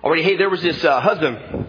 Already, hey, there was this husband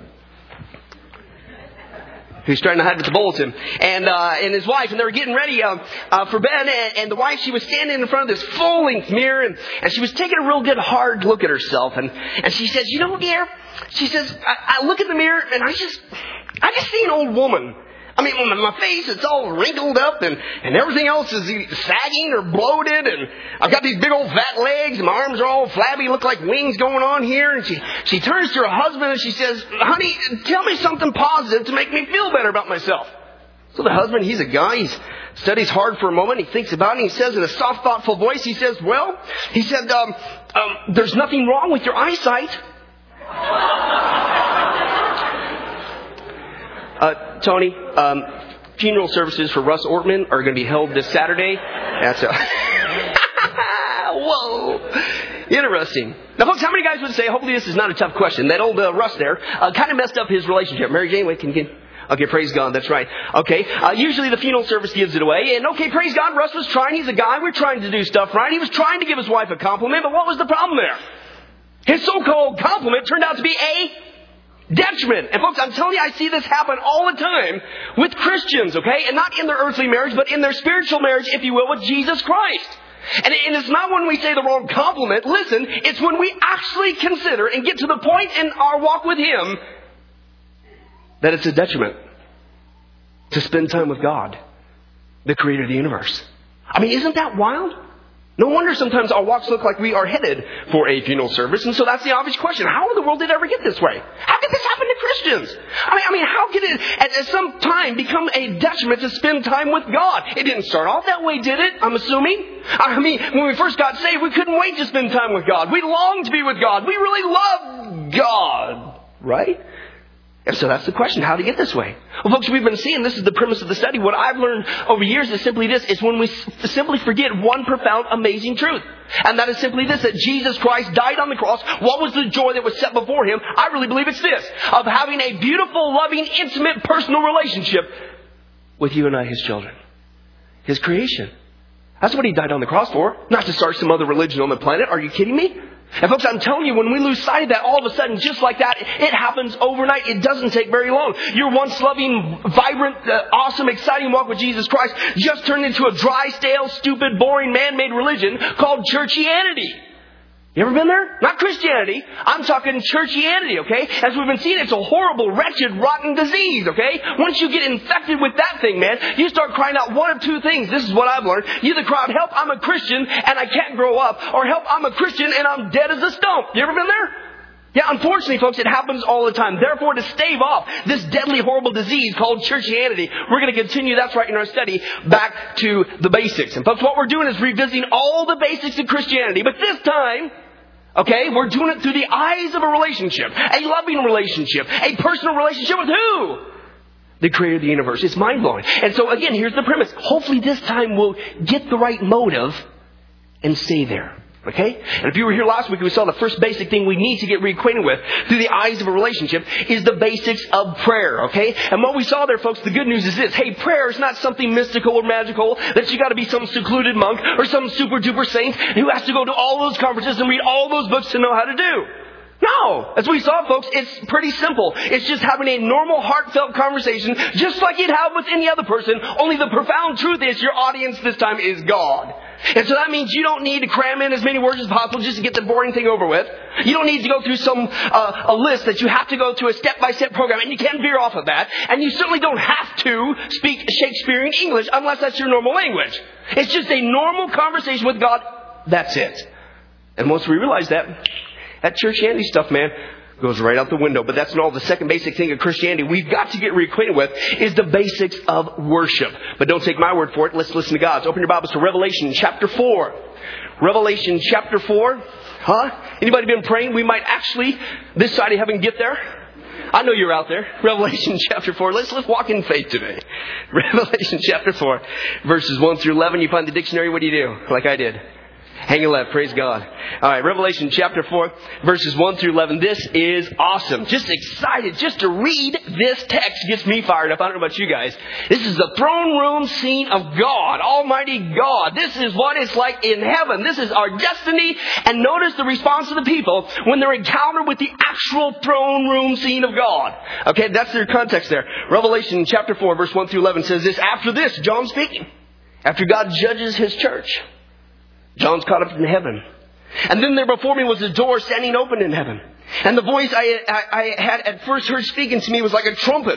who's trying to hide with the bulletin, and his wife, and they were getting ready for bed, and the wife, she was standing in front of this full-length mirror, and she was taking a real good hard look at herself, and she says, you know, dear, she says, I look in the mirror, and I just see an old woman. I mean, my face, it's all wrinkled up and everything else is sagging or bloated. And I've got these big old fat legs and my arms are all flabby, look like wings going on here. And she turns to her husband and she says, honey, tell me something positive to make me feel better about myself. So the husband, he's a guy, he studies hard for a moment, he thinks about it, and he says in a soft, thoughtful voice, he says, well, he said, there's nothing wrong with your eyesight. Tony, funeral services for Russ Ortman are going to be held this Saturday. That's whoa. Interesting. Now, folks, how many guys would say, hopefully this is not a tough question, that old Russ there kind of messed up his relationship. Mary Jane, wait, can you get... Okay, praise God, that's right. Okay, usually the funeral service gives it away. And okay, praise God, Russ was trying. He's a guy. We're trying to do stuff right. He was trying to give his wife a compliment, but what was the problem there? His so-called compliment turned out to be a detriment. And folks, I'm telling you, I see this happen all the time with Christians, okay? And not in their earthly marriage, but in their spiritual marriage, if you will, with Jesus Christ. And it's not when we say the wrong compliment. Listen, it's when we actually consider and get to the point in our walk with Him that it's a detriment to spend time with God, the Creator of the universe. I mean, isn't that wild? No wonder sometimes our walks look like we are headed for a funeral service. And so that's the obvious question. How in the world did it ever get this way? How could this happen to Christians? I mean, how could it at some time become a detriment to spend time with God? It didn't start off that way, did it? I'm assuming. I mean, when we first got saved, we couldn't wait to spend time with God. We longed to be with God. We really loved God. Right? And so that's the question, how to get this way. Well, folks, we've been seeing, this is the premise of the study. What I've learned over years is simply this. It's when we simply forget one profound, amazing truth. And that is simply this, that Jesus Christ died on the cross. What was the joy that was set before Him? I really believe it's this, of having a beautiful, loving, intimate, personal relationship with you and I, His children. His creation. That's what He died on the cross for. Not to start some other religion on the planet. Are you kidding me? And folks, I'm telling you, when we lose sight of that, all of a sudden, just like that, it happens overnight. It doesn't take very long. Your once loving, vibrant, awesome, exciting walk with Jesus Christ just turned into a dry, stale, stupid, boring, man-made religion called churchianity. You ever been there? Not Christianity. I'm talking churchianity, okay? As we've been seeing, it's a horrible, wretched, rotten disease, okay? Once you get infected with that thing, man, you start crying out one of two things. This is what I've learned. You either cry out, help, I'm a Christian and I can't grow up. Or help, I'm a Christian and I'm dead as a stump. You ever been there? Yeah, unfortunately, folks, it happens all the time. Therefore, to stave off this deadly, horrible disease called churchianity, we're going to continue, that's right, in our study, back to the basics. And folks, what we're doing is revisiting all the basics of Christianity. But this time, okay, we're doing it through the eyes of a relationship, a loving relationship, a personal relationship with who? The Creator of the universe. It's mind-blowing. And so, again, here's the premise. Hopefully this time we'll get the right motive and stay there. Okay? And if you were here last week, we saw the first basic thing we need to get reacquainted with through the eyes of a relationship is the basics of prayer. Okay? And what we saw there, folks, the good news is this. Hey, prayer is not something mystical or magical that you got to be some secluded monk or some super duper saint who has to go to all those conferences and read all those books to know how to do. No. As we saw, folks, it's pretty simple. It's just having a normal, heartfelt conversation just like you'd have with any other person. Only the profound truth is your audience this time is God. And so that means you don't need to cram in as many words as possible just to get the boring thing over with. You don't need to go through a list that you have to go to a step-by-step program, and you can veer off of that. And you certainly don't have to speak Shakespearean English unless that's your normal language. It's just a normal conversation with God. That's it. And once we realize that churchianity stuff, man, goes right out the window. But that's not all. The second basic thing of Christianity we've got to get reacquainted with is the basics of worship. But don't take my word for it. Let's listen to God's. Open your Bibles to Revelation chapter 4. Revelation chapter 4. Anybody been praying? We might actually, this side of heaven, get there. I know you're out there. Revelation chapter 4. Let's walk in faith today. Revelation chapter 4, verses 1 through 11. You find the dictionary. What do? Like I did. Hang a left. Praise God. All right. Revelation chapter 4, verses 1 through 11. This is awesome. Just excited. Just to read this text gets me fired up. I don't know about you guys. This is the throne room scene of God. Almighty God. This is what it's like in heaven. This is our destiny. And notice the response of the people when they're encountered with the actual throne room scene of God. Okay. That's their context there. Revelation chapter 4, verse 1 through 11 says this. After this, John speaking. After God judges His church. John's caught up in heaven. And then there before me was a door standing open in heaven. And the voice I had at first heard speaking to me was like a trumpet.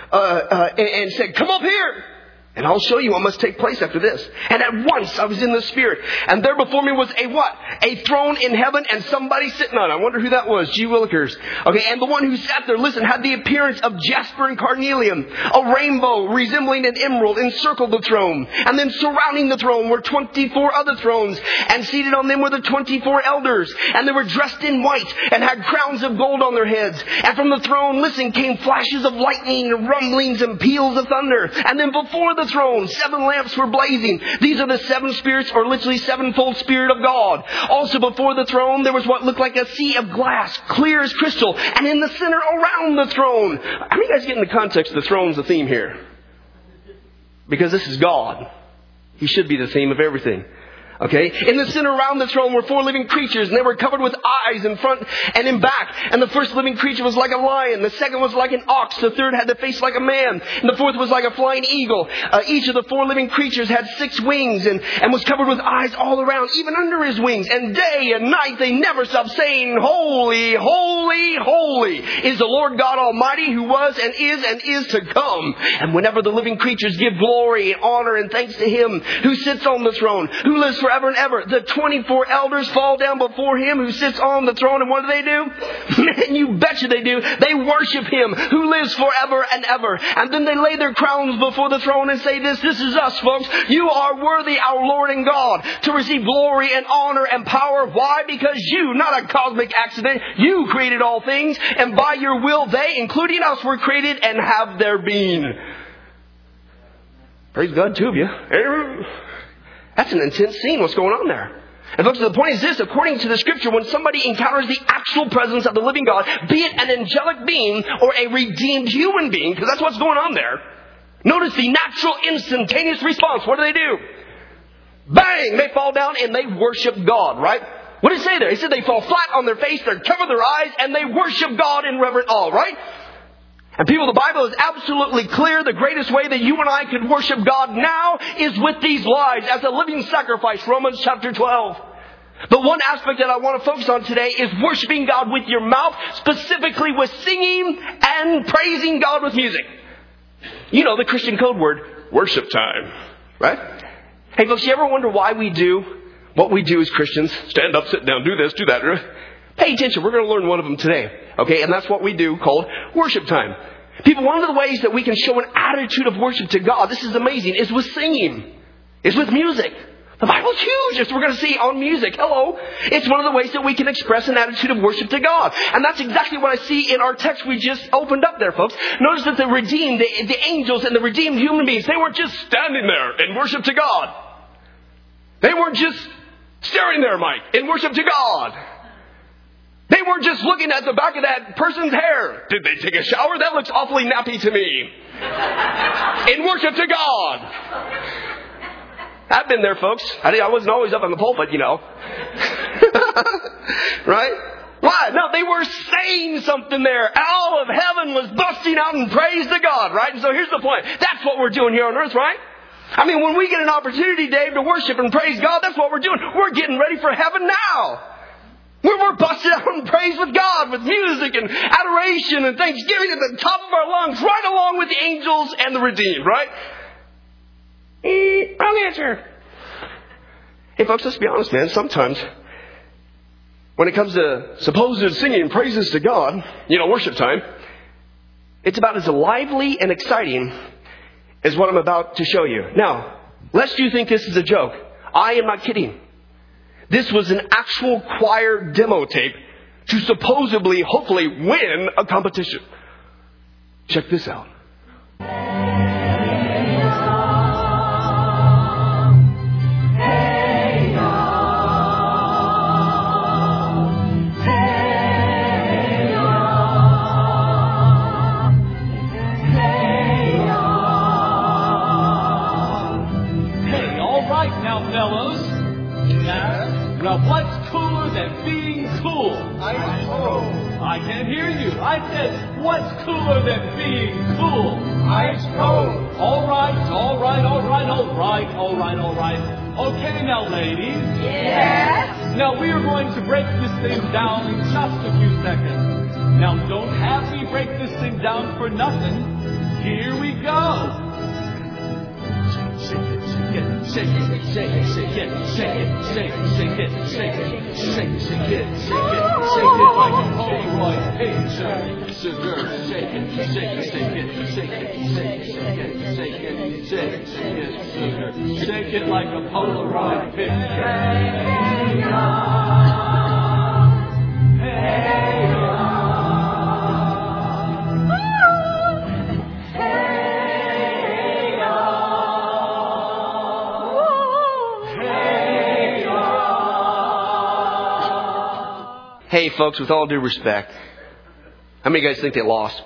And said, come up here. And I'll show you what must take place after this. And at once I was in the Spirit. And there before me was a what? A throne in heaven and somebody sitting on it. I wonder who that was. G. Willikers. Okay, and the one who sat there, listen, had the appearance of jasper and carnelian. A rainbow resembling an emerald encircled the throne. And then surrounding the throne were 24 other thrones. And seated on them were the 24 elders. And they were dressed in white and had crowns of gold on their heads. And from the throne, listen, came flashes of lightning and rumblings and peals of thunder. And then before the throne, 7 lamps were blazing. These are the 7 spirits, or literally sevenfold Spirit of God. Also before the throne, there was what looked like a sea of glass, clear as crystal. And in the center around the throne. How many of you guys get in the context of the throne's the theme here? Because this is God. He should be the theme of everything. Okay? In the center around the throne were 4 living creatures, and they were covered with eyes in front and in back. And the first living creature was like a lion. The second was like an ox. The third had the face like a man. And the fourth was like a flying eagle. Each of the 4 living creatures had 6 wings and was covered with eyes all around, even under his wings. And day and night they never stopped saying, holy, holy, holy is the Lord God Almighty, who was and is to come. And whenever the living creatures give glory and honor and thanks to Him who sits on the throne, who lives forever and ever, the 24 elders fall down before Him who sits on the throne. And what do? Man, you betcha they do. They worship Him who lives forever and ever. And then they lay their crowns before the throne and say this is us, folks. You are worthy, our Lord and God, to receive glory and honor and power. Why? Because you, not a cosmic accident, you created all things, and by your will they, including us, were created and have their being. Praise God, 2 of you. That's an intense scene. What's going on there? And folks, the point is this. According to the Scripture, when somebody encounters the actual presence of the living God, be it an angelic being or a redeemed human being, because that's what's going on there, notice the natural instantaneous response. What do? Bang! They fall down and they worship God, right? What did it say there? He said they fall flat on their face, they cover their eyes, and they worship God in reverent awe, right? And people, the Bible is absolutely clear. The greatest way that you and I could worship God now is with these lives as a living sacrifice. Romans chapter 12. But one aspect that I want to focus on today is worshiping God with your mouth, specifically with singing and praising God with music. You know the Christian code word, worship time, right? Hey folks, you ever wonder why we do what we do as Christians? Stand up, sit down, do this, do that. Pay attention. We're going to learn one of them today. Okay, and that's what we do called worship time. People, one of the ways that we can show an attitude of worship to God, this is amazing, is with singing. Is with music. The Bible's huge, as we're going to see on music. Hello. It's one of the ways that we can express an attitude of worship to God. And that's exactly what I see in our text we just opened up there, folks. Notice that the redeemed, the angels and the redeemed human beings, they weren't just standing there in worship to God. They weren't just staring there, Mike, in worship to God. They weren't just looking at the back of that person's hair. Did they take a shower? That looks awfully nappy to me. In worship to God. I've been there, folks. I wasn't always up on the pulpit, you know. Right? Why? No, they were saying something there. All of heaven was busting out in praise to God, right? And so here's the point. That's what we're doing here on earth, right? I mean, when we get an opportunity, Dave, to worship and praise God, that's what we're doing. We're getting ready for heaven now. We're busted out in praise with God, with music and adoration and thanksgiving at the top of our lungs, right along with the angels and the redeemed, right? Wrong answer. Hey, folks, let's be honest, man. Sometimes, when it comes to supposed singing praises to God, worship time, it's about as lively and exciting as what I'm about to show you. Now, lest you think this is a joke, I am not kidding. This was an actual choir demo tape to supposedly, hopefully, win a competition. Check this out. I can't hear you. I said, what's cooler than being cool? Ice cold. All right. Okay, now, ladies. Yes? Now, we are going to break this thing down in just a few seconds. Now, don't have me break this thing down for nothing. Here we go. Shake it, shake it, shake it, shake it, shake it, shake it, shake it, shake it, shake it, shake it, shake it like a Polaroid picture. Sugar, shake it, shake it, shake it, shake it, shake it, shake it, shake it, shake it, shake it, sugar. Shake it like a Polaroid picture. Hey, hey, Hey, folks, with all due respect, how many of you guys think they lost?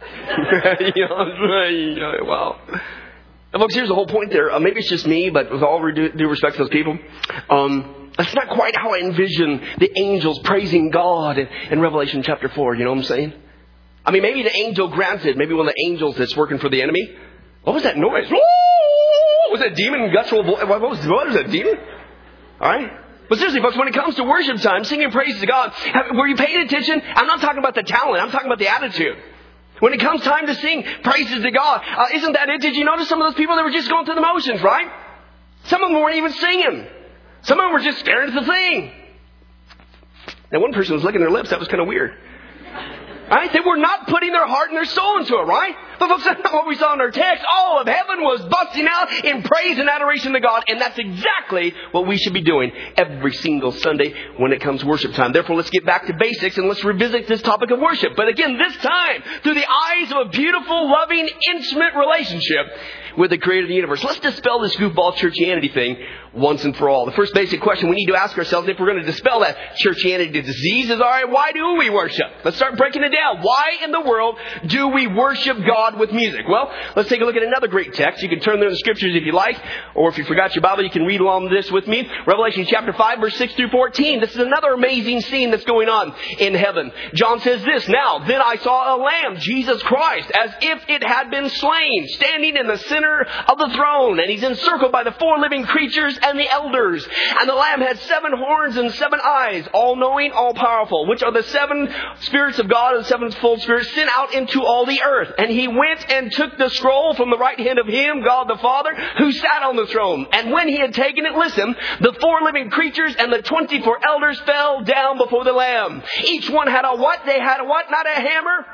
Wow. And folks, here's the whole point there. Maybe it's just me, but with all due respect to those people, that's not quite how I envision the angels praising God in Revelation chapter 4. You know what I'm saying? I mean, maybe the angel granted, maybe one of the angels that's working for the enemy. What was that noise? Was that demon guttural voice? What was that demon? All right. But seriously, folks, when it comes to worship time, singing praises to God, were you paying attention? I'm not talking about the talent. I'm talking about the attitude. When it comes time to sing praises to God, isn't that it? Did you notice some of those people that were just going through the motions, right? Some of them weren't even singing. Some of them were just staring at the thing. And one person was licking their lips. That was kind of weird. Right? They were not putting their heart and their soul into it, right? But folks, that's not what we saw in our text. All of heaven was busting out in praise and adoration to God. And that's exactly what we should be doing every single Sunday when it comes to worship time. Therefore, let's get back to basics and let's revisit this topic of worship. But again, this time, through the eyes of a beautiful, loving, intimate relationship with the Creator of the universe. Let's dispel this goofball churchianity thing once and for all. The first basic question we need to ask ourselves, if we're going to dispel that churchianity disease, is, all right, why do we worship? Let's start breaking it down. Why in the world do we worship God with music? Well, let's take a look at another great text. You can turn there in the scriptures if you like, or if you forgot your Bible, you can read along this with me. Revelation chapter 5, verse 6 through 14. This is another amazing scene that's going on in heaven. John says this, "Now, then I saw a lamb, Jesus Christ, as if it had been slain, standing in the center of the throne, and he's encircled by the 4 living creatures and the elders. And the Lamb had 7 horns and 7 eyes, all-knowing, all-powerful, which are the 7 spirits of God and the 7-fold spirits sent out into all the earth. And he went and took the scroll from the right hand of him, God the Father, who sat on the throne. And when he had taken it, listen, the 4 living creatures and the 24 elders fell down before the Lamb. Each one had a what? They had a what? Not a hammer?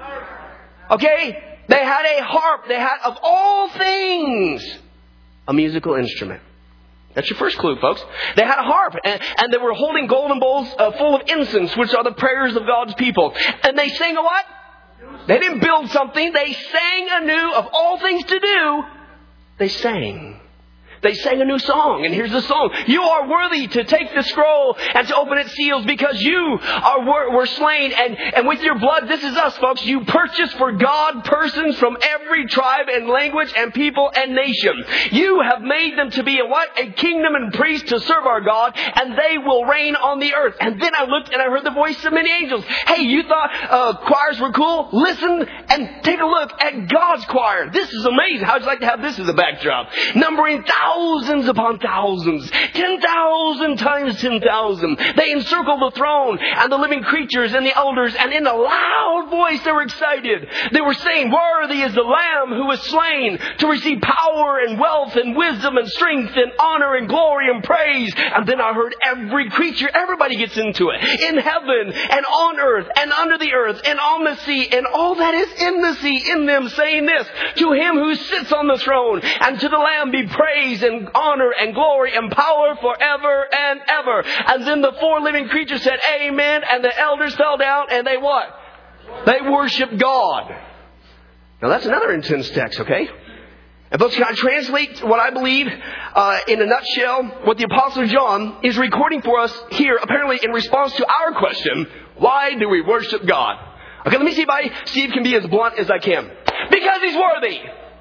Okay? They had a harp. They had, of all things, a musical instrument. That's your first clue, folks. They had a harp, and they were holding golden bowls full of incense, which are the prayers of God's people. And they sang a what? They didn't build something. They sang anew. Of all things to do, they sang. They sang a new song. And here's the song. You are worthy to take the scroll and to open its seals because you were slain. And with your blood, this is us, folks. You purchased for God persons from every tribe and language and people and nation. You have made them to be a what? A kingdom and priests to serve our God. And they will reign on the earth. And then I looked and I heard the voice of many angels. Hey, you thought choirs were cool? Listen and take a look at God's choir. This is amazing. How'd you like to have this as a backdrop? Numbering thousands upon thousands, 10,000 times 10,000. They encircle the throne and the living creatures and the elders, and in a loud voice they were excited. They were saying, "Worthy is the Lamb who was slain to receive power and wealth and wisdom and strength and honor and glory and praise." And then I heard every creature, everybody gets into it, in heaven and on earth and under the earth and on the sea and all that is in the sea, in them, saying this, "To him who sits on the throne and to the Lamb be praise and honor and glory and power forever and ever." And then the 4 living creatures said, "Amen." And the elders fell down and they what? They worshiped God. Now that's another intense text, okay? And folks, can I translate what I believe in a nutshell? What the Apostle John is recording for us here, apparently in response to our question, why do we worship God? Okay, let me see if Steve can be as blunt as I can. Because he's worthy.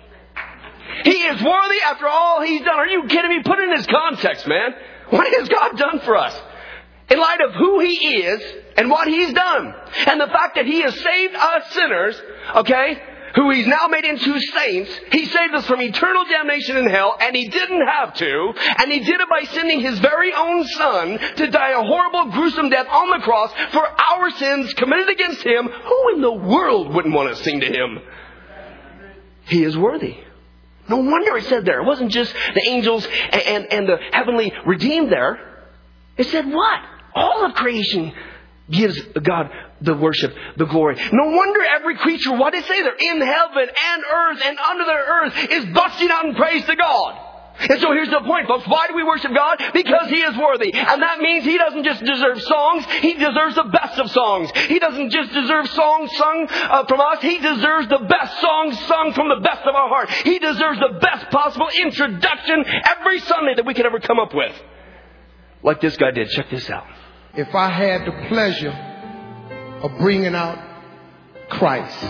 He is worthy after all he's done. Are you kidding me? Put it in his context, man. What has God done for us? in light of who He is and what He's done. And the fact that He has saved us sinners, okay, who He's now made into saints. He saved us from eternal damnation in hell, and He didn't have to. And He did it by sending His very own Son to die a horrible, gruesome death on the cross for our sins committed against Him. Who in the world wouldn't want to sing to Him? He is worthy. No wonder it said there. It wasn't just the angels and the heavenly redeemed there. It said what? All of creation gives God the worship, the glory. No wonder every creature, what did it say there? In heaven and earth and under the earth is busting out in praise to God. And so here's the point, folks. Why do we worship God? Because He is worthy. And that means He doesn't just deserve songs. He deserves the best of songs. He doesn't just deserve songs sung from us. He deserves the best songs sung from the best of our heart. He deserves the best possible introduction every Sunday that we could ever come up with. Like this guy did. Check this out. If I had the pleasure of bringing out Christ,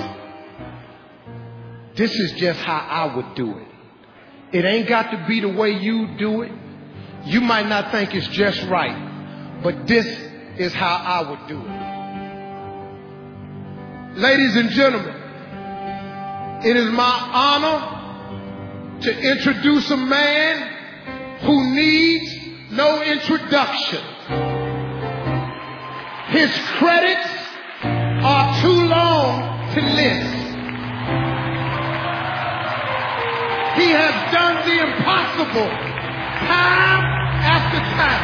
this is just how I would do it. It ain't got to be the way you do it. You might not think it's just right, but this is how I would do it. Ladies and gentlemen, it is my honor to introduce a man who needs no introduction. His credits are too long to list. He has done the impossible time after time.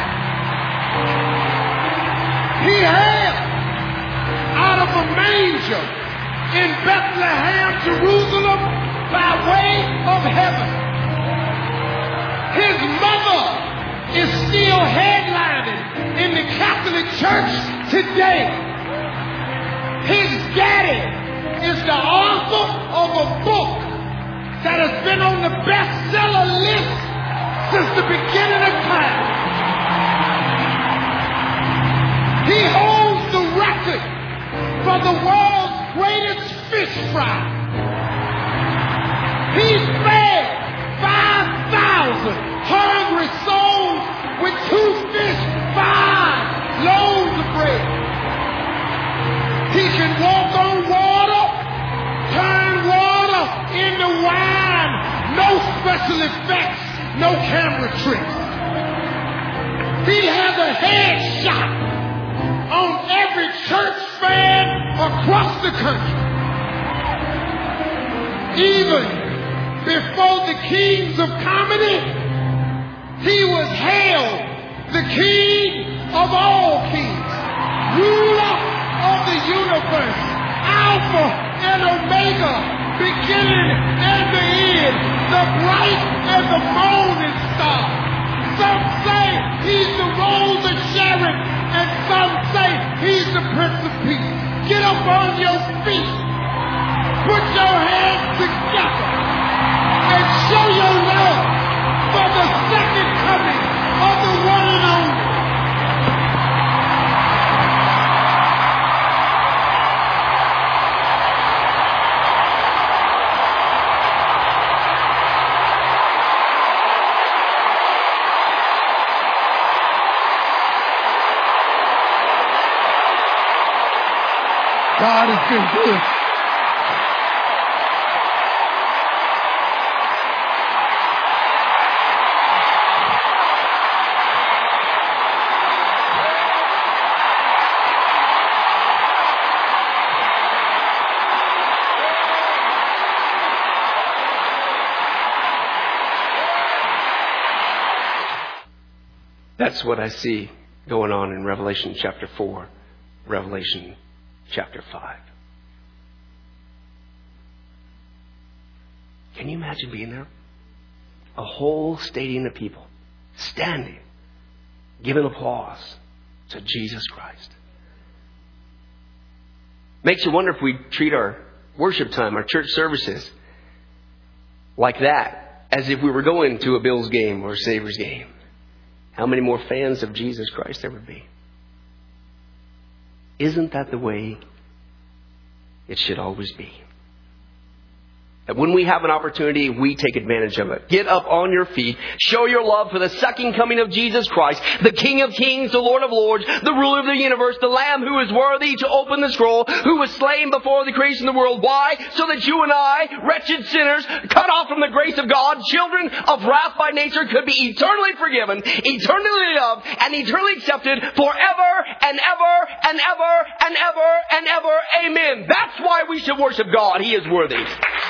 He hailed out of a manger in Bethlehem, Jerusalem, by way of heaven. His mother is still headlining in the Catholic Church today. His daddy is the author of a book that has been on the bestseller list since the beginning of time. He holds the record for the world's greatest fish fry. He's fed 5,000 hungry souls with 2 fish, 5 loaves of bread. He can walk on water, turn water into wine. No special effects, no camera tricks. He has a headshot on every church fan across the country. Even before the kings of comedy, he was hailed the King of all kings, ruler of the universe, Alpha and Omega, beginning and the end, the bright and the morning star. Some say he's the Rose of Sharon, and some say he's the Prince of Peace. Get up on your feet, put your hands together, and show your love for the second coming of the one and only. God has been good. That's what I see going on in Revelation chapter 4, Revelation chapter 5. Can you imagine being there? A whole stadium of people standing, giving applause to Jesus Christ. Makes you wonder if we treat our worship time, our church services, like that, as if we were going to a Bills game or a Sabres game. How many more fans of Jesus Christ there would be? Isn't that the way it should always be? that when we have an opportunity, we take advantage of it. Get up on your feet. Show your love for the second coming of Jesus Christ, the King of Kings, the Lord of Lords, the ruler of the universe, the Lamb who is worthy to open the scroll, who was slain before the creation of the world. Why? So that you and I, wretched sinners, cut off from the grace of God, children of wrath by nature, could be eternally forgiven, eternally loved, and eternally accepted forever and ever and ever and ever and ever. Amen. That's why we should worship God. He is worthy.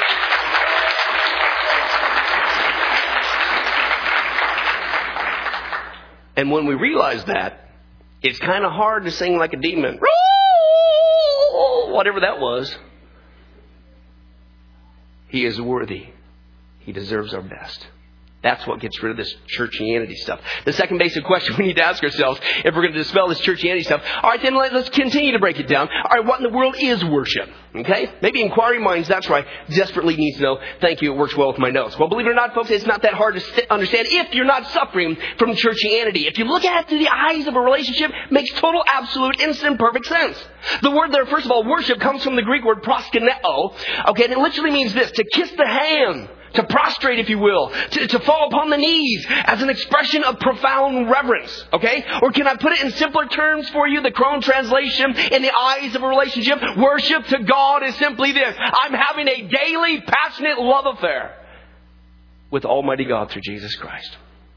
And when we realize that, it's kind of hard to sing like a demon. Whatever that was. He is worthy. He deserves our best. That's what gets rid of this churchianity stuff. The second basic question we need to ask ourselves, if we're going to dispel this churchianity stuff, all right, then let's continue to break it down. All right, what in the world is worship? Okay? Maybe inquiring minds, that's right, desperately need to know. Thank you, it works well with my notes. Well, believe it or not, folks, it's not that hard to understand if you're not suffering from churchianity. If you look at it through the eyes of a relationship, it makes total, absolute, instant, perfect sense. The word there, first of all, worship, comes from the Greek word proskuneo. Okay, and it literally means this, to kiss the hand. To prostrate, if you will. To fall upon the knees as an expression of profound reverence. Okay? Or can I put it in simpler terms for you? The Crone translation in the eyes of a relationship. Worship to God is simply this. I'm having a daily, passionate love affair with Almighty God through Jesus Christ.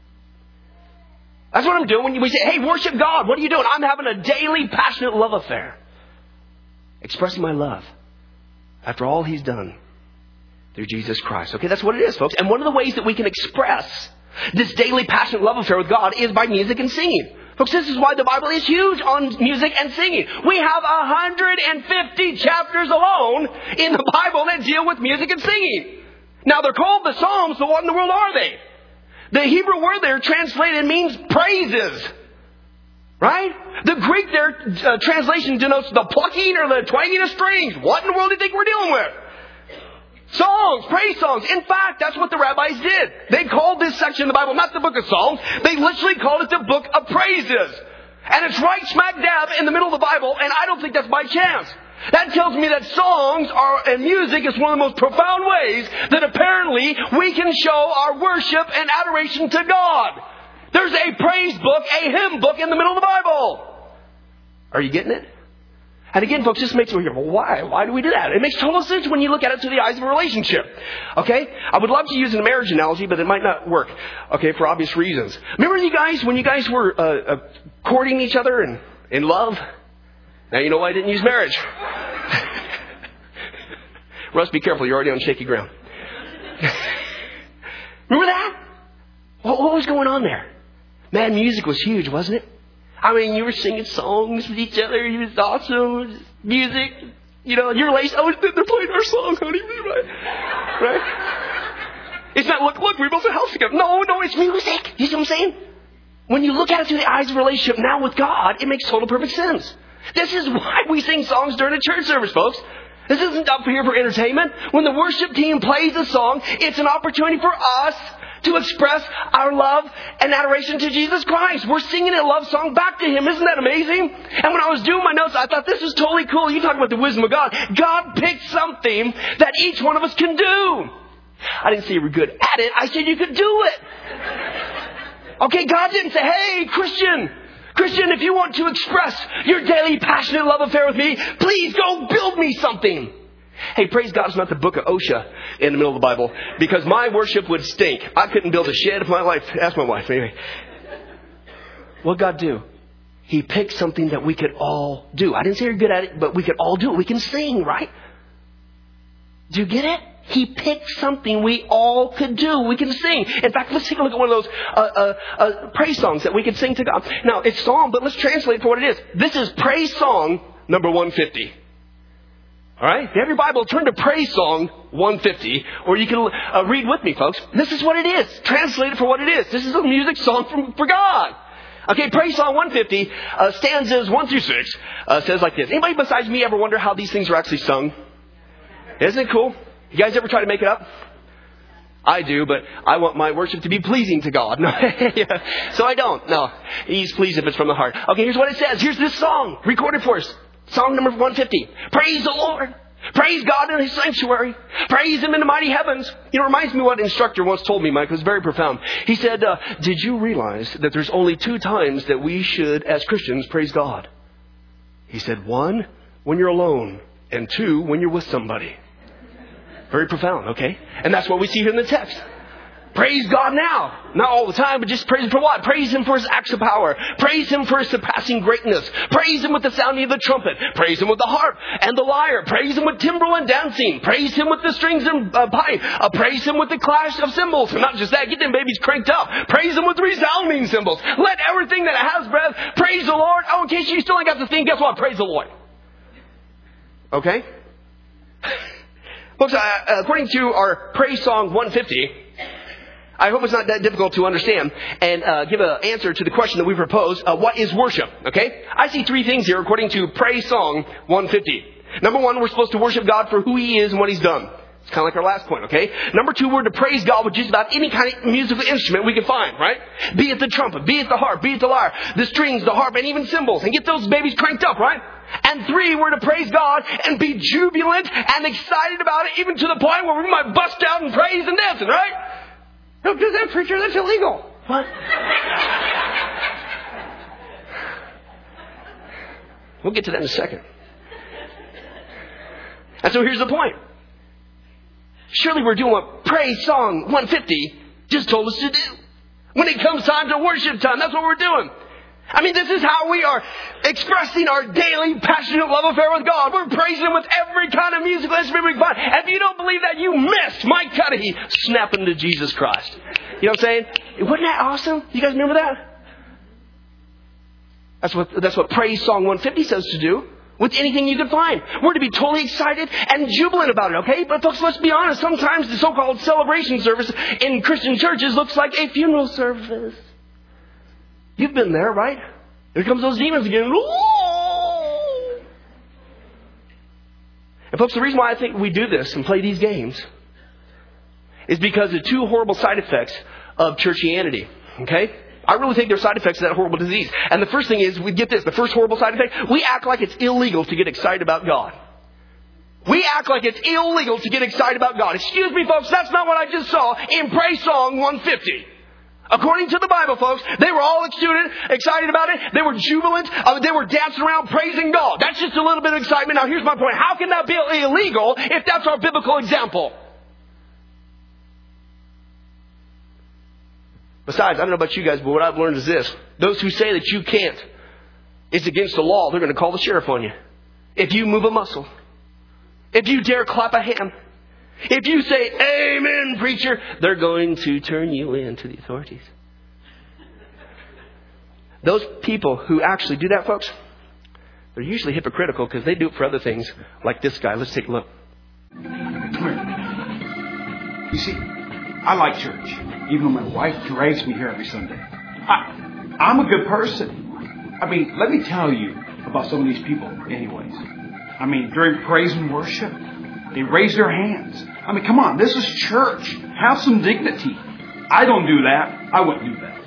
That's what I'm doing. When we say, hey, worship God. What are you doing? I'm having a daily, passionate love affair. Expressing my love after all He's done. Through Jesus Christ. Okay, that's what it is, folks. And one of the ways that we can express this daily passionate love affair with God is by music and singing. Folks, this is why the Bible is huge on music and singing. We have 150 chapters alone in the Bible that deal with music and singing. Now, they're called the Psalms, but what in the world are they? The Hebrew word there translated means praises. Right? The Greek there translation denotes the plucking or the twanging of strings. What in the world do you think we're dealing with? Songs, praise songs. In fact, that's what the rabbis did. They called this section of the Bible not the book of Psalms. They literally called it the book of praises. And it's right smack dab in the middle of the Bible, and I don't think that's by chance. That tells me that songs and music is one of the most profound ways that apparently we can show our worship and adoration to God. There's a praise book, a hymn book in the middle of the Bible. Are you getting it? And again, folks, this makes me go, well, why? Why do we do that? It makes total sense when you look at it through the eyes of a relationship. Okay? I would love to use a marriage analogy, but it might not work. Okay, for obvious reasons. Remember you guys, when you guys were courting each other and in love? Now you know why I didn't use marriage. Russ, be careful. You're already on shaky ground. Remember that? What was going on there? Man, music was huge, wasn't it? I mean, you were singing songs with each other. It was awesome. Music. You know, you're late. Oh, they're playing our song, honey. Right? It's not, look, we built a house together. No, it's music. You see what I'm saying? When you look at it through the eyes of a relationship now with God, it makes total perfect sense. This is why we sing songs during a church service, folks. This isn't up here for entertainment. When the worship team plays a song, it's an opportunity for us to express our love and adoration to Jesus Christ. We're singing a love song back to Him. Isn't that amazing? And when I was doing my notes, I thought this was totally cool. You talk about the wisdom of God. God picked something that each one of us can do. I didn't say you were good at it. I said you could do it. Okay, God didn't say, hey, Christian, if you want to express your daily passionate love affair with me, please go build me something. Hey, praise God, it's not the book of OSHA in the middle of the Bible, because my worship would stink. I couldn't build a shed if my life. Ask my wife. Anyway, what God do? He picked something that we could all do. I didn't say you're good at it, but we could all do it. We can sing, right? Do you get it? He picked something we all could do. We can sing. In fact, let's take a look at one of those praise songs that we could sing to God. Now, it's song, but let's translate it for what it is. This is praise song number 150. All right? If you have your Bible, turn to praise song 150, or you can read with me, folks. This is what it is. Translate it for what it is. This is a music song for God. Okay, praise song 150, stanzas 1 through 6, says like this. Anybody besides me ever wonder how these things are actually sung? Isn't it cool? You guys ever try to make it up? I do, but I want my worship to be pleasing to God. So I don't. No, He's pleased if it's from the heart. Okay, here's what it says. Here's this song recorded for us. Song number 150. Praise the Lord. Praise God in His sanctuary. Praise Him in the mighty heavens. It reminds me of what an instructor once told me, Mike. It was very profound. He said, did you realize that there's only 2 times that we should, as Christians, praise God? He said, 1, when you're alone, and 2, when you're with somebody. Very profound, okay? And that's what we see here in the text. Praise God now. Not all the time, but just praise Him for what? Praise Him for His acts of power. Praise Him for His surpassing greatness. Praise Him with the sounding of the trumpet. Praise Him with the harp and the lyre. Praise Him with timbrel and dancing. Praise Him with the strings and pipe. Praise Him with the clash of cymbals. And not just that, get them babies cranked up. Praise Him with resounding cymbals. Let everything that has breath praise the Lord. Oh, in case you still ain't got the thing, guess what? Praise the Lord. Okay? Folks, according to our praise song 150, I hope it's not that difficult to understand and give an answer to the question that we proposed. What is worship? Okay? I see 3 things here according to Praise Song 150. Number 1, we're supposed to worship God for who He is and what He's done. It's kind of like our last point, okay? Number 2, we're to praise God with just about any kind of musical instrument we can find, right? Be it the trumpet, be it the harp, be it the lyre, the strings, the harp, and even cymbals. And get those babies cranked up, right? And 3, we're to praise God and be jubilant and excited about it, even to the point where we might bust out and praise and dancing, right? Don't do that, preacher. That's illegal. What? We'll get to that in a second. And so here's the point. Surely we're doing what Praise Song 150 just told us to do. When it comes time to worship time, that's what we're doing. I mean, this is how we are expressing our daily passionate love affair with God. We're praising Him with every kind of musical instrument we can find. And if you don't believe that, you missed Mike Cudahy snapping to Jesus Christ. You know what I'm saying? Wasn't that awesome? You guys remember that? That's what Praise Song 150 says to do. With anything you can find. We're to be totally excited and jubilant about it, okay? But folks, let's be honest. Sometimes the so-called celebration service in Christian churches looks like a funeral service. You've been there, right? Here comes those demons again. Ooh! And folks, the reason why I think we do this and play these games is because of 2 horrible side effects of churchianity. Okay? I really think they're side effects of that horrible disease. And the first thing is, we get this, the first horrible side effect, we act like it's illegal to get excited about God. We act like it's illegal to get excited about God. Excuse me, folks, that's not what I just saw in Praise Song 150. According to the Bible, folks, they were all excited about it. They were jubilant. They were dancing around praising God. That's just a little bit of excitement. Now, here's my point. How can that be illegal if that's our biblical example? Besides, I don't know about you guys, but what I've learned is this. Those who say that you can't, it's against the law, they're going to call the sheriff on you. If you move a muscle. If you dare clap a hand. If you say, amen, preacher, they're going to turn you in to the authorities. Those people who actually do that, folks, they're usually hypocritical because they do it for other things like this guy. Let's take a look. Come here. You see, I like church, even though my wife drags me here every Sunday. I'm a good person. I mean, let me tell you about some of these people anyways. I mean, during praise and worship, they raise their hands. I mean, come on, this is church. Have some dignity. I don't do that. I wouldn't do that.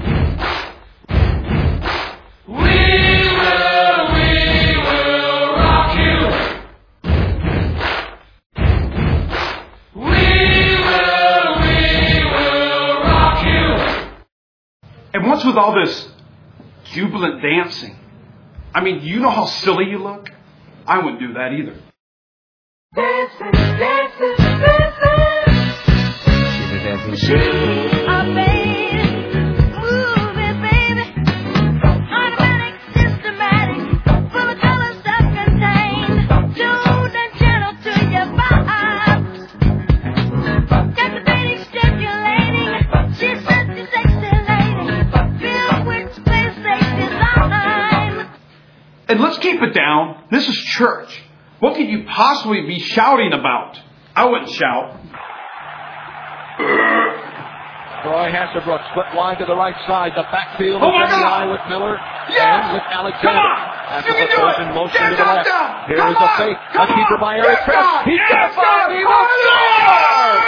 We will rock you. We will rock you. And what's with all this jubilant dancing? I mean, you know how silly you look? I wouldn't do that either. Dancing, dancing, dancing. She a baby, moving baby, automatic, systematic, full of color, self-contained, tuned and channeled to your vibes. Captivating, stimulating, she's such a sexy lady, filled with space design. And let's keep it down. This is church. What could you possibly be shouting about? I wouldn't shout. Troy Hasselbrook split wide to the right side. The backfield Oh my is in the God! eye with Miller Yeah! and with Alexander. Come on! After You the can do throws it! in motion Get to the that left. down! Here Come is a on! fake. Come A keeper on! by Eric Yes, Press. God! He's Yes, got five. God! He will score!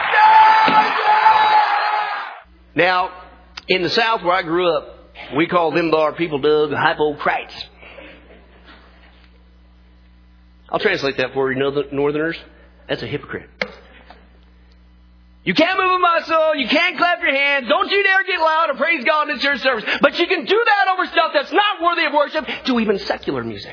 Now, in the South where I grew up, we call them our people, Doug, hypocrites. I'll translate that for you, Northerners. That's a hypocrite. You can't move a muscle. You can't clap your hands. Don't you dare get loud or praise God in church service. But you can do that over stuff that's not worthy of worship, to even secular music.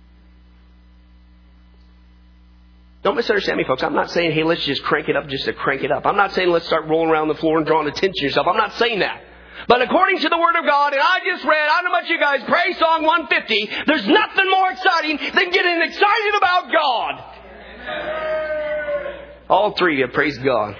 Don't misunderstand me, folks. I'm not saying, hey, let's just crank it up just to crank it up. I'm not saying let's start rolling around the floor and drawing attention to yourself. I'm not saying that. But according to the Word of God, and I just read, I don't know about you guys, praise song 150, there's nothing more exciting than getting excited about God. All three have praised God.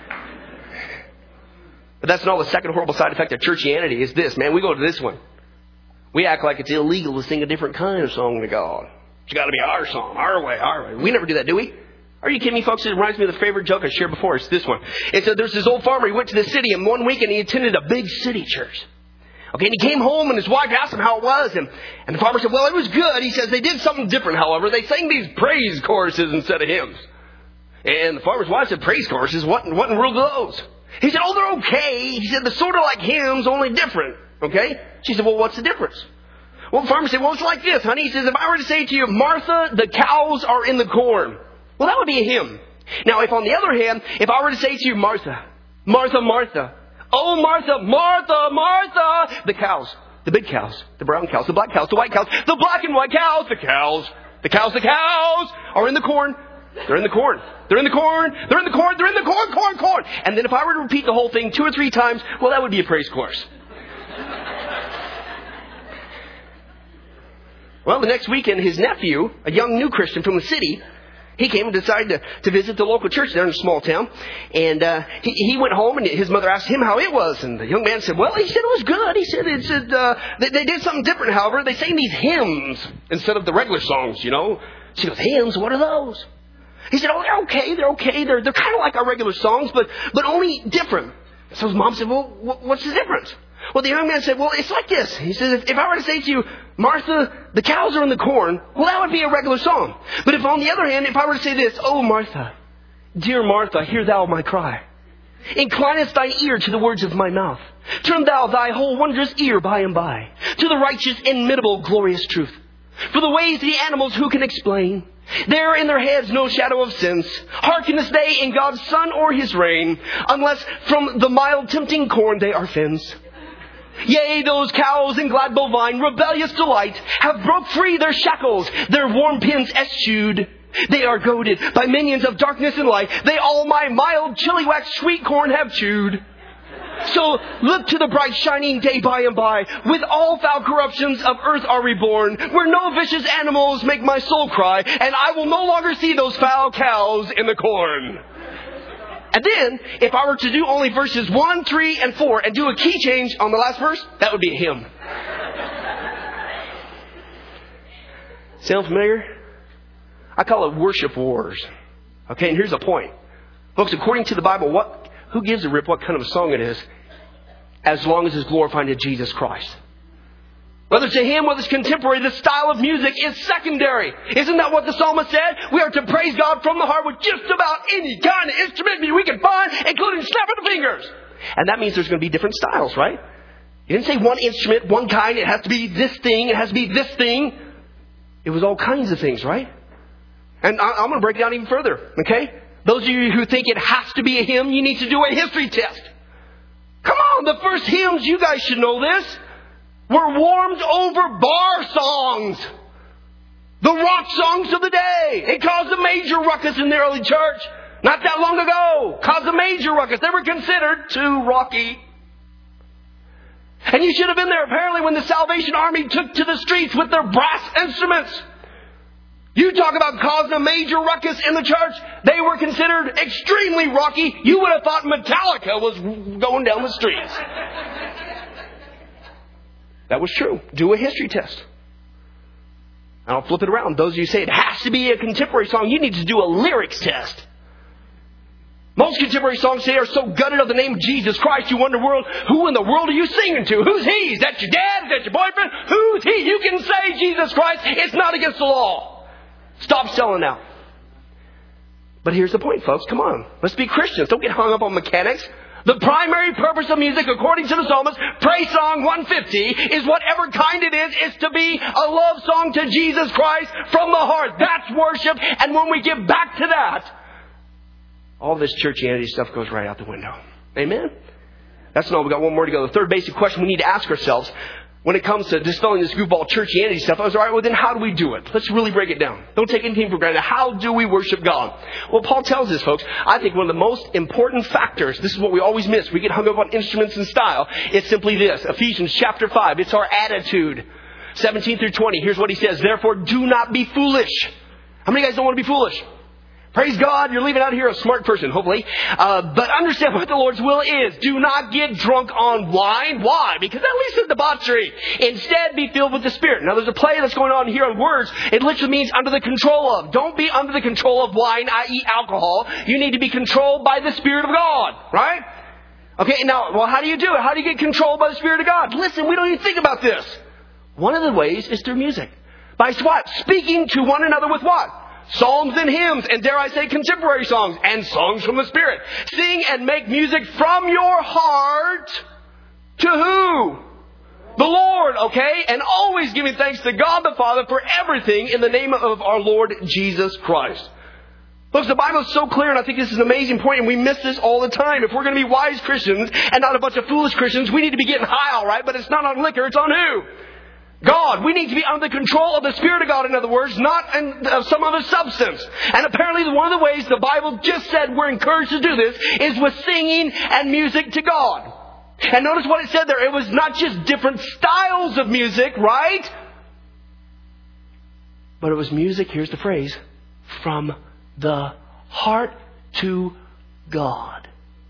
But that's not the second horrible side effect of churchianity is this, man. We go to this one. We act like it's illegal to sing a different kind of song to God. It's got to be our song, our way, our way. We never do that, do we? Are you kidding me, folks? It reminds me of the favorite joke I shared before. It's this one. It said there's this old farmer. He went to the city, and one weekend he attended a big city church. Okay, and he came home, and his wife asked him how it was. And the farmer said, well, it was good. He says they did something different, however. They sang these praise choruses instead of hymns. And the farmer's wife said, praise choruses? What in the world are those? He said, oh, they're okay. He said, they're sort of like hymns, only different. Okay? She said, well, what's the difference? Well, the farmer said, well, it's like this, honey. He says, if I were to say to you, Martha, the cows are in the corn. Well, that would be a hymn. Now, if on the other hand, if I were to say to you, Martha, Martha, Martha, oh, Martha, Martha, Martha, the cows, the big cows, the brown cows, the black cows, the white cows, the black and white cows, the cows are in the corn. They're in the corn. They're in the corn. They're in the corn. They're in the corn, corn. And then if I were to repeat the whole thing 2 or 3 times, well, that would be a praise chorus. Well, the next weekend, his nephew, a young new Christian from the city, he came and decided to visit the local church there in a small town. And he went home, and his mother asked him how it was. And the young man said, well, he said it was good. He said they did something different, however. They sang these hymns instead of the regular songs, you know. She goes, hymns? What are those? He said, oh, they're okay. They're okay. They're kind of like our regular songs, but only different. So his mom said, well, what's the difference? Well, the young man said, well, it's like this. He says, if I were to say to you, Martha, the cows are in the corn, well, that would be a regular song. But if on the other hand, if I were to say this, oh, Martha, dear Martha, hear thou my cry. Inclinest thine ear to the words of my mouth. Turn thou thy whole wondrous ear by and by to the righteous, inimitable, glorious truth. For the ways of the animals who can explain? There in their heads no shadow of sense. Hearkenest they in God's sun or his rain, unless from the mild tempting corn they are fenced. Yea, those cows in glad bovine rebellious delight have broke free their shackles, their warm pins eschewed. They are goaded by minions of darkness and light. They all my mild chili wax sweet corn have chewed. So look to the bright shining day by and by, with all foul corruptions of earth are reborn, where no vicious animals make my soul cry, and I will no longer see those foul cows in the corn. And then, if I were to do only verses 1, 3, and 4, and do a key change on the last verse, that would be a hymn. Sound familiar? I call it worship wars. Okay, and here's the point. Folks, according to the Bible, who gives a rip what kind of a song it is, as long as it's glorifying to Jesus Christ? Whether it's a hymn, whether it's contemporary, the style of music is secondary. Isn't that what the psalmist said? We are to praise God from the heart with just about any kind of instrument we can find, including snapping the fingers. And that means there's going to be different styles, right? He didn't say one instrument, one kind. It has to be this thing. It has to be this thing. It was all kinds of things, right? And I'm going to break it down even further, okay? Those of you who think it has to be a hymn, you need to do a history test. Come on, the first hymns, you guys should know this, were warmed over bar songs. The rock songs of the day. It caused a major ruckus in the early church. Not that long ago. Caused a major ruckus. They were considered too rocky. And you should have been there apparently when the Salvation Army took to the streets with their brass instruments. You talk about causing a major ruckus in the church. They were considered extremely rocky. You would have thought Metallica was going down the streets. That was true. Do a history test. And I'll flip it around. Those of you who say it has to be a contemporary song, you need to do a lyrics test. Most contemporary songs today are so gutted of the name of Jesus Christ, you wonder, who in the world are you singing to? Who's he? Is that your dad? Is that your boyfriend? Who's he? You can say Jesus Christ. It's not against the law. Stop selling out. But here's the point, folks. Come on. Let's be Christians. Don't get hung up on mechanics. The primary purpose of music, according to the psalmist, praise song 150, is whatever kind it is to be a love song to Jesus Christ from the heart. That's worship. And when we get back to that, all this churchianity stuff goes right out the window. Amen? That's not all. We've got one more to go. The third basic question we need to ask ourselves when it comes to dispelling this goofball churchianity stuff, I was all right, well then how do we do it? Let's really break it down. Don't take anything for granted. How do we worship God? Well, Paul tells us, folks, I think one of the most important factors, this is what we always miss. We get hung up on instruments and style. It's simply this. Ephesians chapter 5. It's our attitude. 17 through 20. Here's what he says. Therefore, do not be foolish. How many guys don't want to be foolish? Praise God, you're leaving out here a smart person, hopefully. But understand what the Lord's will is. Do not get drunk on wine. Why? Because that leads to debauchery. Instead, be filled with the Spirit. Now, there's a play that's going on here on words. It literally means under the control of. Don't be under the control of wine, i.e. alcohol. You need to be controlled by the Spirit of God. Right? Okay, now, well, how do you do it? How do you get controlled by the Spirit of God? Listen, we don't even think about this. One of the ways is through music. By what? Speaking to one another with what? Psalms and hymns, and dare I say contemporary songs, and songs from the Spirit. Sing and make music from your heart to who? The Lord, okay? And always giving thanks to God the Father for everything in the name of our Lord Jesus Christ. Look, the Bible is so clear, and I think this is an amazing point, and we miss this all the time. If we're going to be wise Christians and not a bunch of foolish Christians, we need to be getting high, all right? But it's not on liquor, it's on who? God. We need to be under the control of the Spirit of God, in other words, not in some other substance. And apparently one of the ways the Bible just said we're encouraged to do this is with singing and music to God. And notice what it said there. It was not just different styles of music, right? But it was music, here's the phrase, from the heart to God.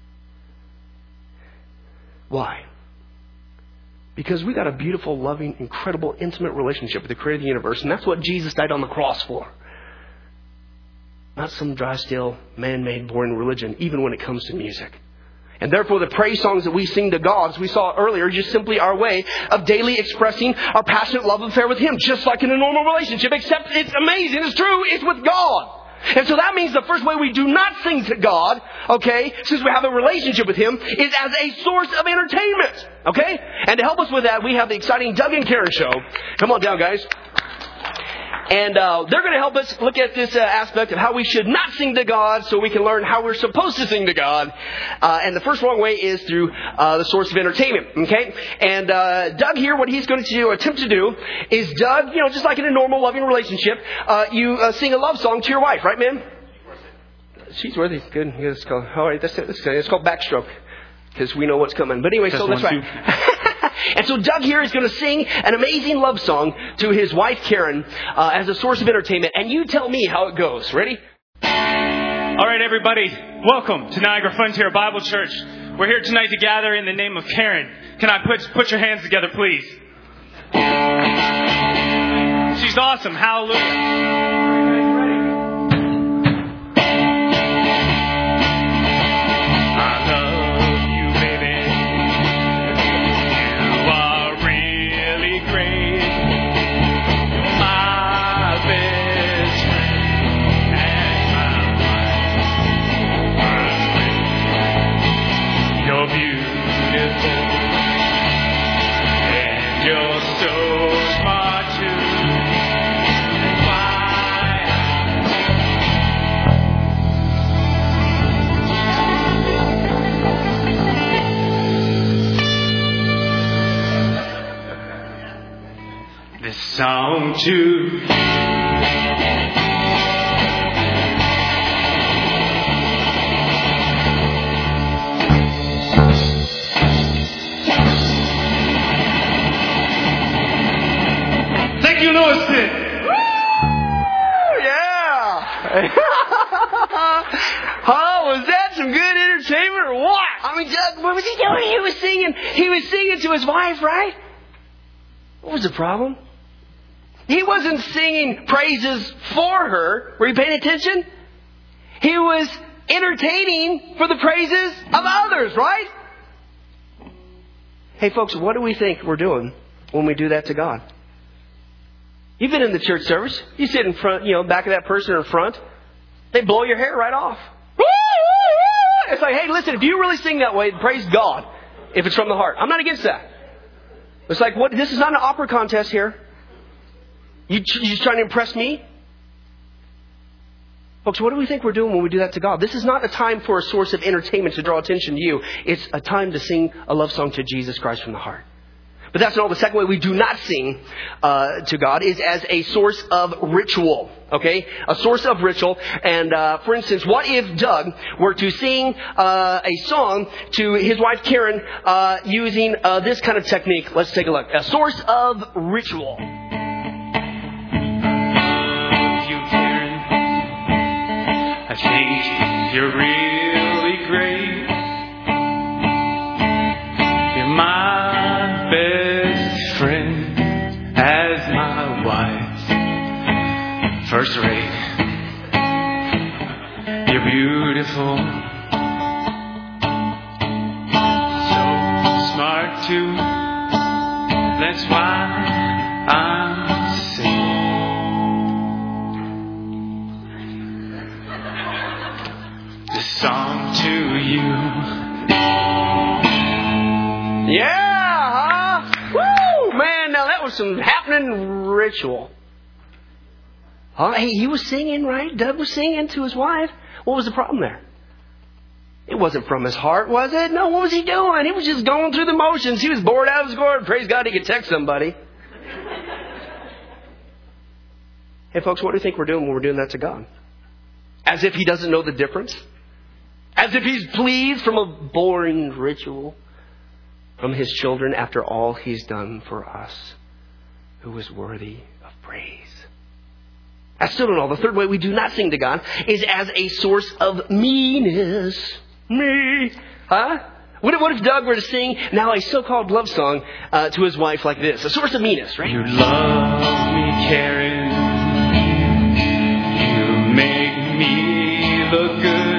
Why? Because we got a beautiful, loving, incredible, intimate relationship with the Creator of the universe. And that's what Jesus died on the cross for. Not some dry, stale, man-made, boring religion, even when it comes to music. And therefore the praise songs that we sing to God, as we saw earlier, are just simply our way of daily expressing our passionate love affair with Him. Just like in a normal relationship, except it's amazing, it's true, it's with God. And so that means the first way we do not sing to God, okay, since we have a relationship with Him, is as a source of entertainment, okay? And to help us with that, we have the exciting Doug and Karen Show. Come on down, guys. And they're going to help us look at this aspect of how we should not sing to God so we can learn how we're supposed to sing to God. And the first wrong way is through the source of entertainment, okay? And Doug here, what he's going to attempt to do is, Doug, you know, just like in a normal loving relationship, you sing a love song to your wife, right, man? She's worthy. Good. It's called, all right, that's it. It's called Backstroke because we know what's coming. But anyway, so that's right. And so Doug here is going to sing an amazing love song to his wife, Karen, as a source of entertainment. And you tell me how it goes. Ready? All right, everybody. Welcome to Niagara Frontier Bible Church. We're here tonight to gather in the name of Karen. Can I put your hands together, please? She's awesome. Hallelujah. Song to you. Thank you, Lewiston. Yeah. Oh, was that some good entertainment or what? I mean, Doug, what was he doing? He was singing to his wife, right? What was the problem? He wasn't singing praises for her. Were you paying attention? He was entertaining for the praises of others, right? Hey, folks, what do we think we're doing when we do that to God? You've been in the church service. You sit in front, back of that person in front. They blow your hair right off. It's like, hey, listen, if you really sing that way, praise God. If it's from the heart. I'm not against that. It's like, what? This is not an opera contest here. You just trying to impress me? Folks, what do we think we're doing when we do that to God? This is not a time for a source of entertainment to draw attention to you. It's a time to sing a love song to Jesus Christ from the heart. But that's not all. The second way we do not sing to God is as a source of ritual. Okay? A source of ritual. And for instance, what if Doug were to sing a song to his wife Karen using this kind of technique? Let's take a look. A source of ritual. I think you're really great. You're my best friend as my wife. First rate. You're beautiful. So smart too. That's why I'm singing. Song to you. Yeah, huh? Woo! Man, now that was some happening ritual. Hey, he was singing, right? Doug was singing to his wife. What was the problem there? It wasn't from his heart, was it? No, what was he doing? He was just going through the motions. He was bored out of his gourd. Praise God, he could text somebody. Hey, folks, what do you think we're doing when we're doing that to God? As if he doesn't know the difference? As if he's pleased from a boring ritual from his children after all he's done for us, who is worthy of praise. That's still not all. The third way we do not sing to God is as a source of meanness. Me. Huh? What if Doug were to sing now a so-called love song to his wife like this? A source of meanness, right? You love me, Karen. You make me look good.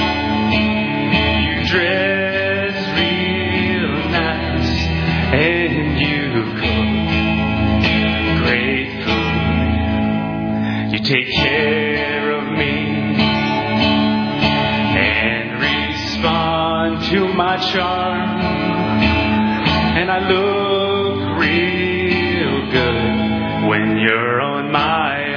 Dress real nice and you cook great food. You take care of me and respond to my charm, and I look real good when you're on my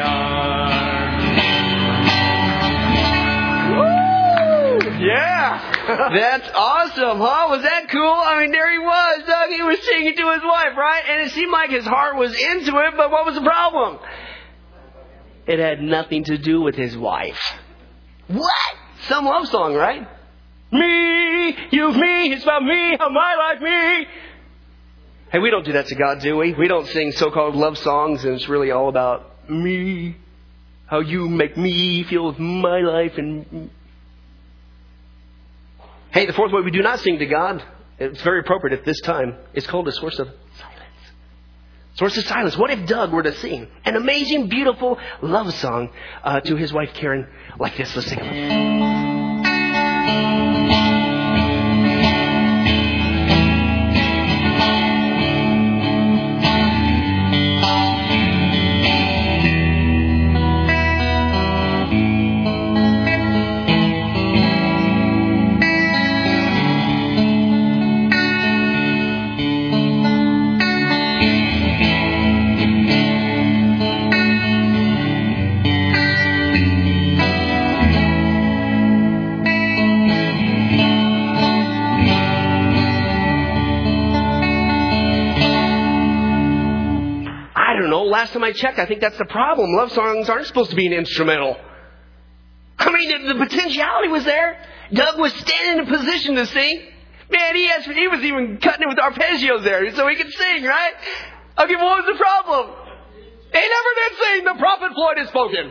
arm. Woo! Yeah! That's awesome, huh? Was that cool? I mean, there he was, Doug. He was singing to his wife, right? And it seemed like his heart was into it, but what was the problem? It had nothing to do with his wife. What? Some love song, right? Me, you, me, it's about me, how my life, me. Hey, we don't do that to God, do we? We don't sing so-called love songs and it's really all about me, how you make me feel with my life and... Hey, the fourth way we do not sing to God, it's very appropriate at this time, it's called a source of silence. Source of silence. What if Doug were to sing an amazing, beautiful love song to his wife Karen like this? Let's sing it. Last time I checked, I think that's the problem. Love songs aren't supposed to be an instrumental. I mean, the potentiality was there. Doug was standing in a position to sing. Man, he was even cutting it with arpeggios there so he could sing, right? Okay, what was the problem? He never did sing. The prophet Floyd has spoken.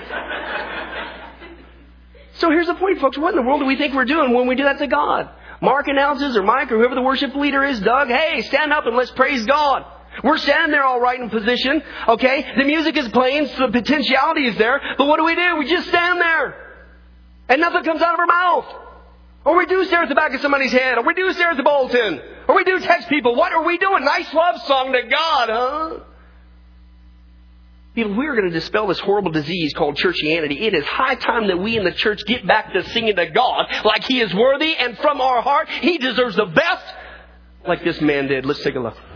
So here's the point, folks. What in the world do we think we're doing when we do that to God? Mark announces, or Mike, or whoever the worship leader is, Doug, hey, stand up and let's praise God. We're standing there all right in position, okay? The music is playing, so the potentiality is there. But what do? We just stand there. And nothing comes out of our mouth. Or we do stare at the back of somebody's head. Or we do stare at the bulletin. Or we do text people. What are we doing? Nice love song to God, huh? People, we are going to dispel this horrible disease called churchianity. It is high time that we in the church get back to singing to God like He is worthy, and from our heart, He deserves the best, like this man did. Let's take a look.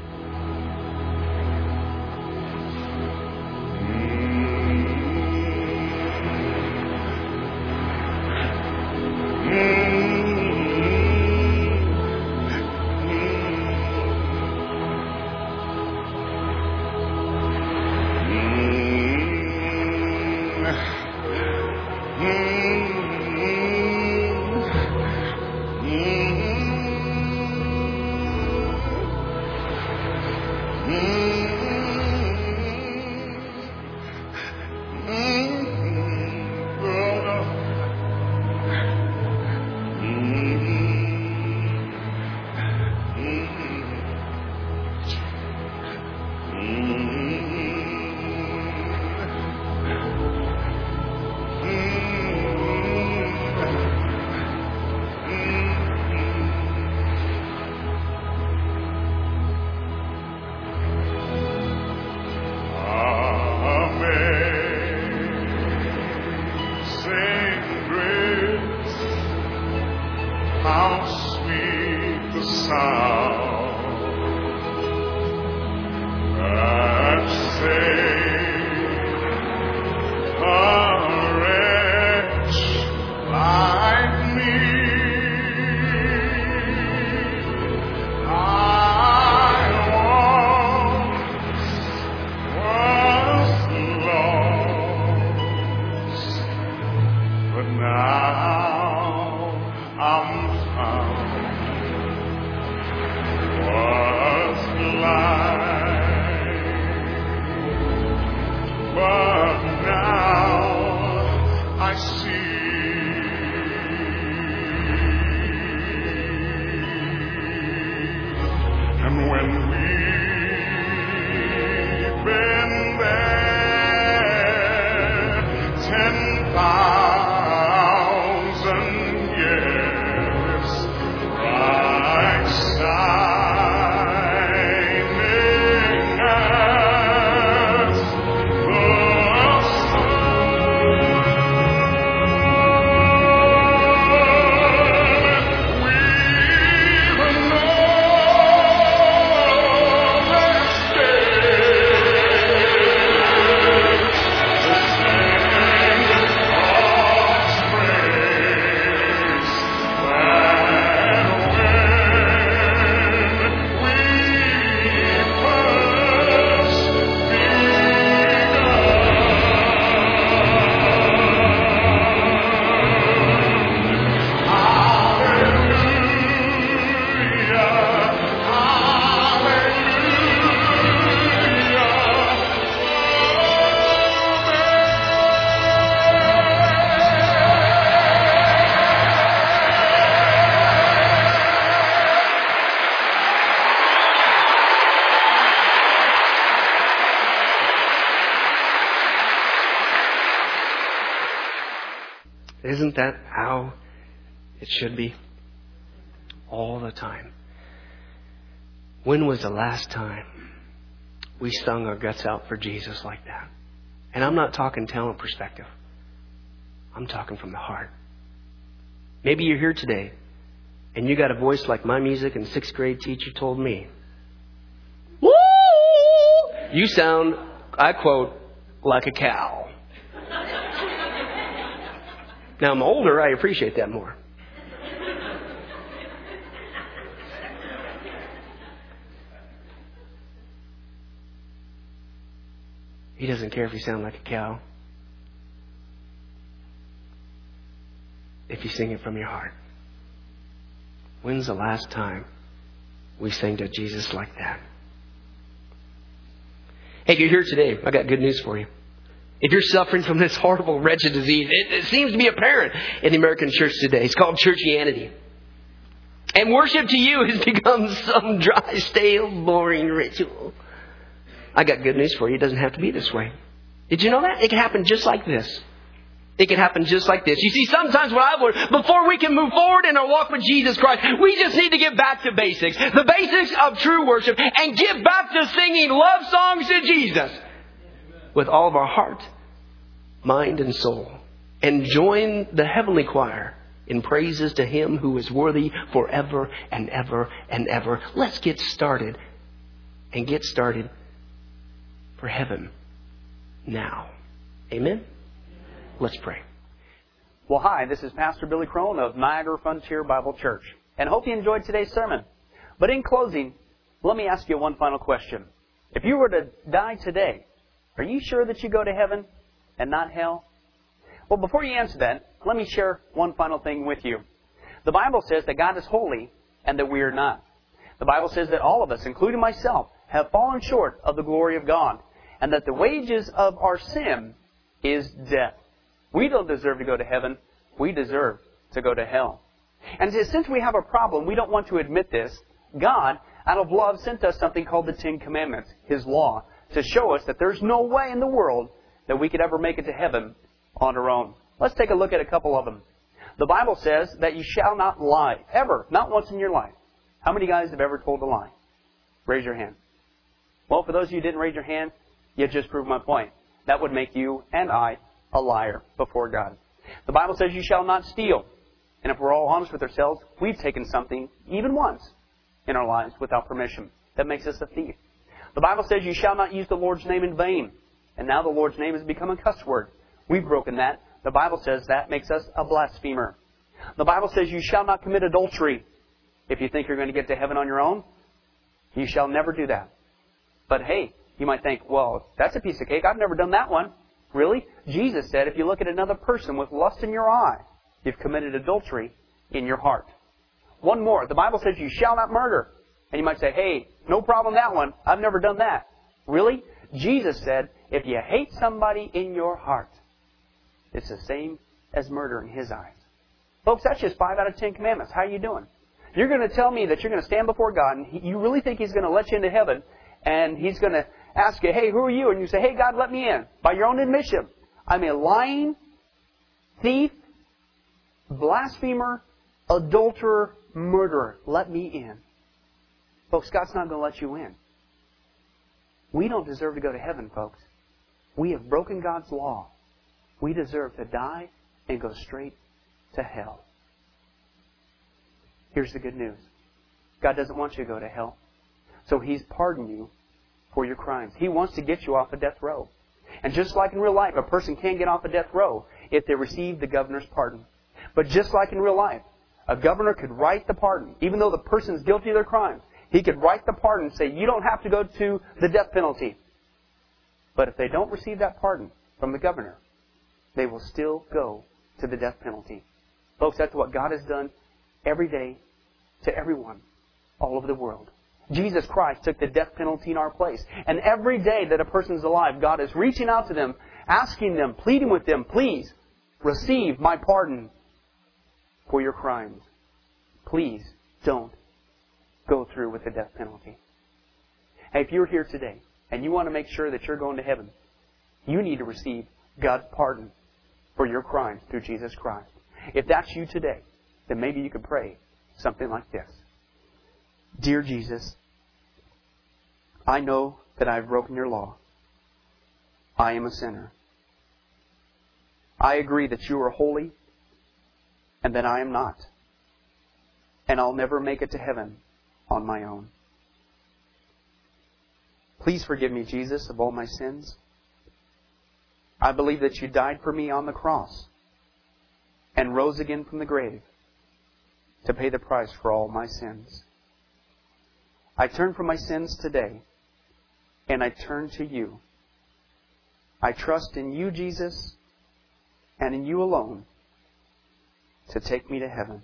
Isn't that how it should be? All the time. When was the last time we sung our guts out for Jesus like that? And I'm not talking talent perspective. I'm talking from the heart. Maybe you're here today and you got a voice like my music and 6th grade teacher told me. Woo! You sound, I quote, like a cow. Now, I'm older, I appreciate that more. He doesn't care if you sound like a cow. If you sing it from your heart. When's the last time we sang to Jesus like that? Hey, if you're here today, I got good news for you. If you're suffering from this horrible, wretched disease, it seems to be apparent in the American church today. It's called churchianity. And worship to you has become some dry, stale, boring ritual. I got good news for you. It doesn't have to be this way. Did you know that? It can happen just like this. It can happen just like this. You see, sometimes what I've learned, before we can move forward in our walk with Jesus Christ, we just need to get back to basics. The basics of true worship, and get back to singing love songs to Jesus. with all of our heart, mind, and soul, and join the heavenly choir in praises to Him who is worthy forever and ever and ever. Let's get started and get started for heaven now. Amen? Let's pray. Well, hi, this is Pastor Billy Crone of Niagara Frontier Bible Church, and hope you enjoyed today's sermon. But in closing, let me ask you one final question. If you were to die today, are you sure that you go to heaven and not hell? Well, before you answer that, let me share one final thing with you. The Bible says that God is holy and that we are not. The Bible says that all of us, including myself, have fallen short of the glory of God, and that the wages of our sin is death. We don't deserve to go to heaven. We deserve to go to hell. And since we have a problem, we don't want to admit this, God, out of love, sent us something called the Ten Commandments, His law, to show us that there's no way in the world that we could ever make it to heaven on our own. Let's take a look at a couple of them. The Bible says that you shall not lie, ever, not once in your life. How many guys have ever told a lie? Raise your hand. Well, for those of you who didn't raise your hand, you just proved my point. That would make you and I a liar before God. The Bible says you shall not steal. And if we're all honest with ourselves, we've taken something, even once, in our lives without permission. That makes us a thief. The Bible says you shall not use the Lord's name in vain. And now the Lord's name has become a cuss word. We've broken that. The Bible says that makes us a blasphemer. The Bible says you shall not commit adultery. If you think you're going to get to heaven on your own, you shall never do that. But hey, you might think, well, that's a piece of cake. I've never done that one. Really? Jesus said if you look at another person with lust in your eye, you've committed adultery in your heart. One more. The Bible says you shall not murder. And you might say, hey, no problem that one. I've never done that. Really? Jesus said if you hate somebody in your heart, it's the same as murder in His eyes. Folks, that's just 5 out of 10 commandments. How are you doing? You're going to tell me that you're going to stand before God and you really think He's going to let you into heaven and He's going to ask you, hey, who are you? And you say, hey, God, let me in. By your own admission, I'm a lying, thief, blasphemer, adulterer, murderer. Let me in. Folks, God's not going to let you in. We don't deserve to go to heaven, folks. We have broken God's law. We deserve to die and go straight to hell. Here's the good news. God doesn't want you to go to hell. So He's pardoned you for your crimes. He wants to get you off of death row. And just like in real life, a person can't get off of death row if they receive the governor's pardon. But just like in real life, a governor could write the pardon. Even though the person is guilty of their crimes, he could write the pardon and say, you don't have to go to the death penalty. But if they don't receive that pardon from the governor, they will still go to the death penalty. Folks, that's what God has done every day to everyone all over the world. Jesus Christ took the death penalty in our place. And every day that a person is alive, God is reaching out to them, asking them, pleading with them, please receive my pardon for your crimes. Please don't go through with the death penalty. Hey, if you're here today and you want to make sure that you're going to heaven, you need to receive God's pardon for your crimes through Jesus Christ. If that's you today, then maybe you could pray something like this. Dear Jesus, I know that I've broken your law. I am a sinner. I agree that you are holy and that I am not. And I'll never make it to heaven on my own. Please forgive me, Jesus, of all my sins. I believe that you died for me on the cross and rose again from the grave to pay the price for all my sins. I turn from my sins today and I turn to you. I trust in you, Jesus, and in you alone to take me to heaven.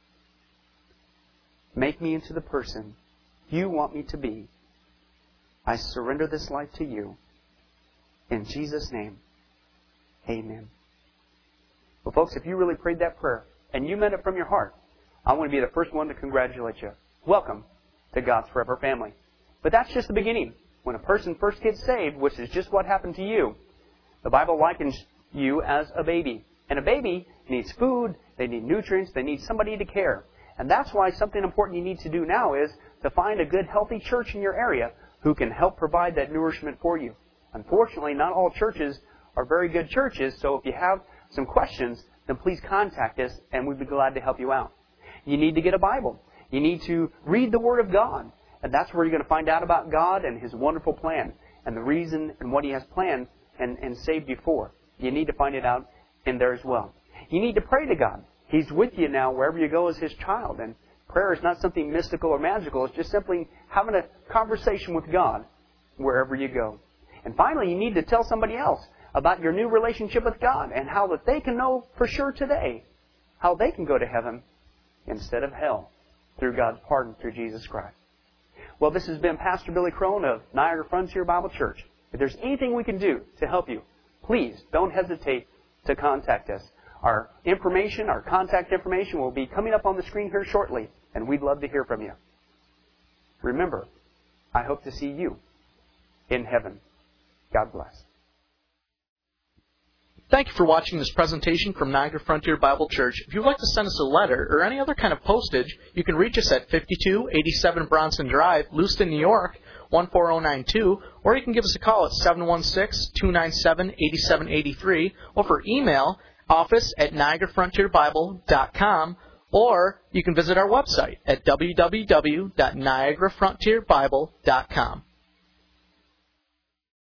Make me into the person you want me to be. I surrender this life to you. In Jesus' name, amen. Well, folks, if you really prayed that prayer and you meant it from your heart, I want to be the first one to congratulate you. Welcome to God's Forever family. But that's just the beginning. When a person first gets saved, which is just what happened to you, the Bible likens you as a baby. And a baby needs food, they need nutrients, they need somebody to care. And that's why something important you need to do now is to find a good, healthy church in your area who can help provide that nourishment for you. Unfortunately, not all churches are very good churches, so if you have some questions, then please contact us and we'd be glad to help you out. You need to get a Bible. You need to read the Word of God. And that's where you're going to find out about God and His wonderful plan and the reason and what He has planned and saved you for. You need to find it out in there as well. You need to pray to God. He's with you now wherever you go as His child. And prayer is not something mystical or magical. It's just simply having a conversation with God wherever you go. And finally, you need to tell somebody else about your new relationship with God and how that they can know for sure today how they can go to heaven instead of hell through God's pardon through Jesus Christ. Well, this has been Pastor Billy Crone of Niagara Frontier Bible Church. If there's anything we can do to help you, please don't hesitate to contact us. Our information, our contact information will be coming up on the screen here shortly, and we'd love to hear from you. Remember, I hope to see you in heaven. God bless. Thank you for watching this presentation from Niagara Frontier Bible Church. If you'd like to send us a letter or any other kind of postage, you can reach us at 5287 Bronson Drive, Lewiston, New York, 14092, or you can give us a call at 716-297-8783, or for email, office@NiagaraFrontierBible.com, or you can visit our website at www.NiagaraFrontierBible.com.